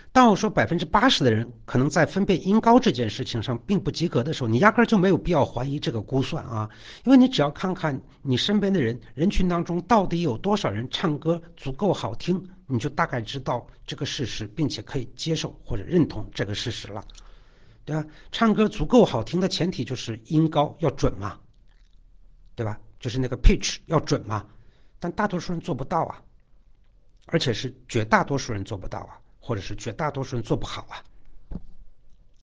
当我说80%的人可能在分辨音高这件事情上并不及格的时候，你压根儿就没有必要怀疑这个估算啊，因为你只要看看你身边的人群当中到底有多少人唱歌足够好听，你就大概知道这个事实，并且可以接受或者认同这个事实了，对吧？唱歌足够好听的前提就是音高要准嘛，对吧？就是那个 pitch 要准嘛，但大多数人做不到啊，而且是绝大多数人做不到啊，或者是绝大多数人做不好啊。